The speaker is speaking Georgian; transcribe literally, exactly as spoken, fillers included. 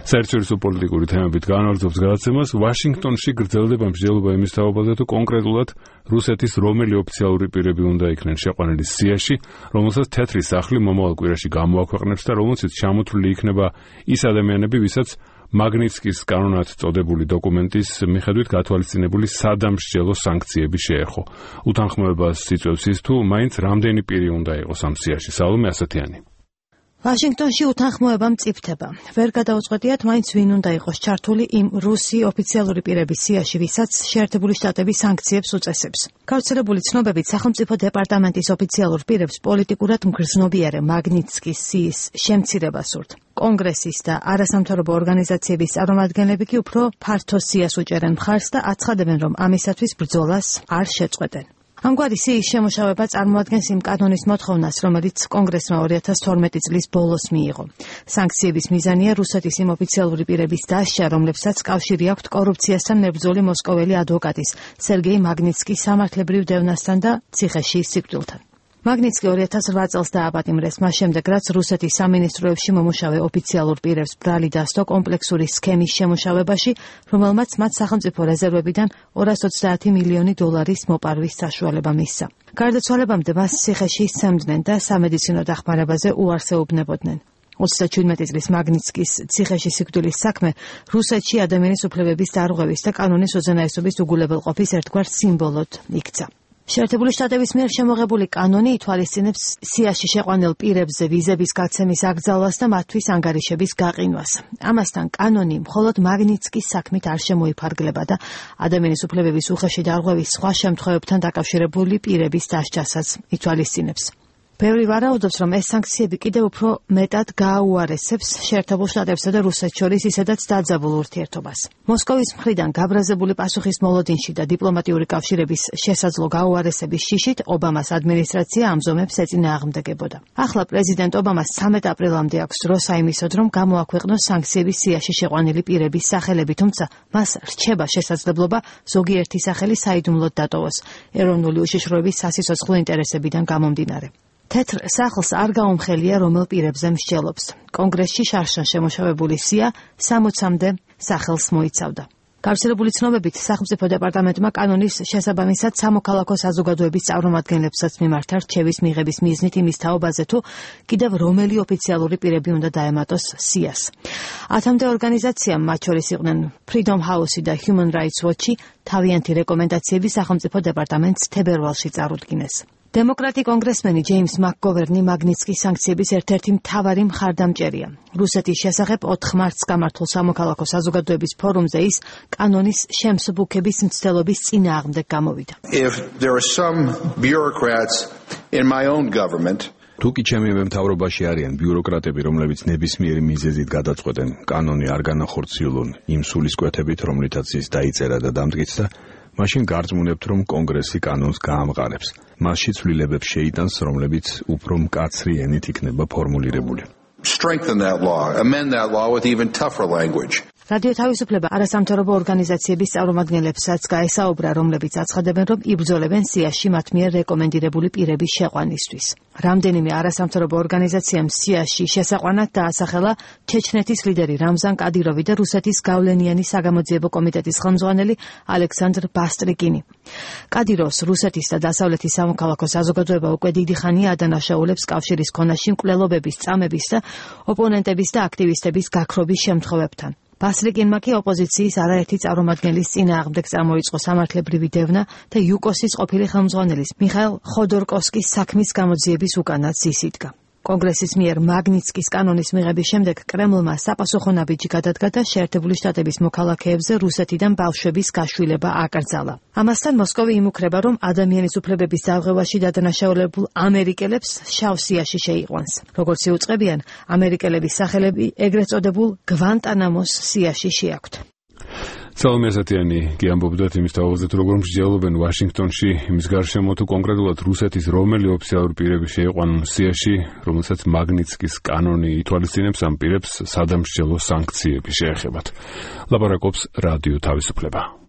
საერთაშორისო პოლიტიკური თემებით განაგრძობს გადაცემას. ვაშინგტონში გრძელდება მსჯელობა იმის თაობაზე, თუ კონკრეტულად რუსეთის რომელი ოფიციალური პირები უნდა იქნენ შეყვანილი სიაში, რომელსაც თეთრი სახლი მომავალ კვირაში გამოაქვეყნებს და რომელშიც ჩამოთვლილი იქნება ის ადამიანები, ვისაც მაგნიცკის კანონად წოდებული დოკუმენტის მიხედვით გათვალისწინებული სადამსჯელო სანქციები შეერხო. უთანხმოებას იწვევს ის, თუ მაინც რამდენი პირი უნდა იყოს ამ სიაში. სალომე ასათიანი. ვაშინგტონში უთანხმოება მწიფდება. ვერ გადაუწყვეტიათ, მაინც ვინ უნდა იყოს ჩართული იმ რუსი ოფიციალური პირების სიაში, ვისაც შეერთებული შტატები სანქციებს უწესებს. გავრცელებული ცნობებით, სახელმწიფო დეპარტამენტის ოფიციალურ პირებს პოლიტიკურად მგრძნობიარე მაგნიცკის სიის შემცირება სურთ. კონგრესის და არასამთავრობო ორგანიზაციების წარმომადგენლები კი უფრო ფართო სიას უჭერენ მხარს და აცხადებენ, რომ ამისათვის ბრძოლას არ შეწყვეტენ. ამგვარი სიის შემუშავება წარმოადგენს იმ კანონის მოთხოვნას, რომელიც კონგრესმა ორი ათას თორმეტი წლის ბოლოს მიიღო. სანქციების მიზანია რუსეთის იმ ოფიციალური პირების დასჯა, რომლებსაც კავშირი აქვთ კორუფციასთან მებრძოლი მოსკოველი ადვოკატის სერგეი მაგნიცკის სამართლებრივ დევნასთან და ციხეში სიკვდილთან. მაგნიცკი ორი ათას რვა წელს დააპატიმრეს, მას შემდეგ, რაც რუსეთის სამინისტროებში მომუშავე ოფიციალურ პირებს ბრალი დასდო კომპლექსური სქემის შემუშავებაში, რომელმაც მათ სახელმწიფო რეზერვებიდან ორას ოცდაათი მილიონი დოლარის მოპარვის საშუალება მისცა. გარდაცვალებამდე მას ციხეში სცემდნენ და სამედიცინო დახმარებაზე უარსეუბნებოდნენ. ოცდაჩვიდმეტი წლის მაგნიცკის ციხეში სიკვდილის საქმე რუსეთში ადამიანის უფლებების დარღვევის და კანონის უზენაესობის უგულებელყოფის ერთგვარ სიმბოლოდ იქცა. შეერთებული შტატების მიერ შემოღებული კანონი ითვალისწინებს სიაში შეყვანილ პირებზე ვიზების გაცემის აკრძალვას და მათთვის ანგარიშების გაყინვას. ამასთან კანონი მხოლოდ მაგნიცკის საქმით არ შემოიფარგლება და ადამიანის უფლებების უხეში დარღვევის სხვა შემთხვევებთან დაკავშირებული პირების დასჯასაც ითვალისწინებს. ბევრი ვარაუდობს, რომ ეს სანქციები კიდევ უფრო მეტად გააუარესებს შეერთებულ შტატებსა და რუსეთს შორის ისედაც დაძაბულ ურთიერთობას. მოსკოვის მხრიდან გაბრაზებული პასუხის მოლოდინში და დიპლომატიური კავშირების შესაძლო გაუარესების შიშით ობამას ადმინისტრაცია ამ ზომებს ეწინააღმდეგებოდა. ახლა პრეზიდენტ ობამას ცამეტ აპრილამდე აქვს დრო საიმისოდ, რომ გამოაქვეყნოს სანქციების სიაში შეყვანილი პირების სახელები, თუმცა მას რჩება შესაძლებლობა ზოგიერთი სახელი საიდუმლოდ დატოვოს ეროვნული უშიშროების სასიცოცხლო ინტერესებიდან გამომდინარე. თეთრ სახლს არ გაუმხელია, რომელ პირებზე მსჯელობს. კონგრესში შარშან შემოშავებული სია სამოცამდე სახელს მოიცავდა. გავრცელებული ცნობებით, სახელმწიფო დეპარტამენტმა კანონის შესაბამისად სამოქალაქო საზოგადოების წარმომადგენლებსაც მიმართა რჩევის მიღების მიზნით იმის თაობაზე, თუ კიდევ რომელი ოფიციალური პირები უნდა დაემატოს სიას. ათამდე ორგანიზაციამ, მათ შორის იყვნენ Freedom House-ი და Human Rights Watch-ი, თავიანთი რეკომენდაციები სახელმწიფო დეპარტამენტს თებერვალში წარუდგინეს. დემოკრატი კონგრესმენი ჯეიმს მაკგოვერნი მაგნიცკის სანქციების ერთ-ერთი მთავარი მხარდამჭერია. რუსეთის შესახებ ოთხ მარტს გამართულ სამოქალაქო საზოგადოების ფორუმზე ის კანონის შემსუბუქების მცდელობის წინააღმდეგ გამოვიდა. If there are some bureaucrats in my own government თუკი ჩემი მემთავრობაში არიან ბიუროკრატები, რომლებიც ნებისმიერი მიზეზით გადაწყვეტენ კანონი არ განახორციელონ იმ სულისკვეთებით, რომლითაც ის დაიწერა და დამტკიცდა, მაშინ გარწმუნებთ, რომ კონგრესი კანონს გაამყარებს. მასში ცვლილებებს შეიტანს, რომლებიც უფრო მკაცრი ენით იქნება ფორმულირებული. Strengthen that law, amend that law with even tougher language. რადიო თავისუფლება არასამთავრობო ორგანიზაციების წარმომადგენლებსაც გაესაუბრა, რომლებიც აცხადებენ, რომ იბრძოლებენ სიაში მათ მიერ რეკომენდირებული პირების შეყვანისთვის. რამდენიმე არასამთავრობო ორგანიზაციამ სიაში შესაყვანად დაასახელა ჩეჩნეთის ლიდერი რამზან კადიროვი და რუსეთის გავლენიანი საგამოძიებო კომიტეტის ხელმძღვანელი ალექსანდრ ბასტრიკინი. კადიროვს რუსეთის და დასავლეთის სამოქალაქო საზოგადოება უკვე დიდი ხანია ადანაშაულებს კავშირის ქონაში მკვლელობების, წამების და ოპონენტების და აქტივისტების გაქრობის შემთხვევებთან. ბასტრიკინმა კი ოპოზიციის არაერთი წარმომადგენლის წინააღმდეგ წარმოიწყო სამართლებრივი დევნა და იუკოსის ყოფილი ხელმძღვანელის მიხაილ ხოდორკოვსკის საქმის გამოძიების უკანაც ის იდგა. კონგრესის მიერ მაგნიცკის კანონის მიღების შემდეგ კრემლმა საპასუხო ნაბიჯი გადადგა და შეერთებული შტატების მოქალაქეებზე რუსეთიდან ბავშვების გაშვილება აკრძალა. ამასთან მოსკოვი იმუქრება, რომ ადამიანის უფლებების დარღვევაში დადანაშაულებულ ამერიკელებს შავ სიაში შეიყვანს. როგორც იუწყებიან, ამერიკელების სახელები ეგრეთ წოდებულ გვანტანამოს სიაში შეაქვთ. სალომე ასათიანი კი ამბობდათ იმის თაობაზე, როგორ მსჯელობენ ვაშინგტონში იმის გარშემო, თუ კონკრეტულად რუსეთის რომელი ოფიციალური პირები შეიყვანონ სიაში, რომელსაც მაგნიცკის კანონი ითვალისწინებს ამ პირებს სადამსჯელო სანქციები შეეხებათ. ლაპარაკობს რადიო თავისუფლება.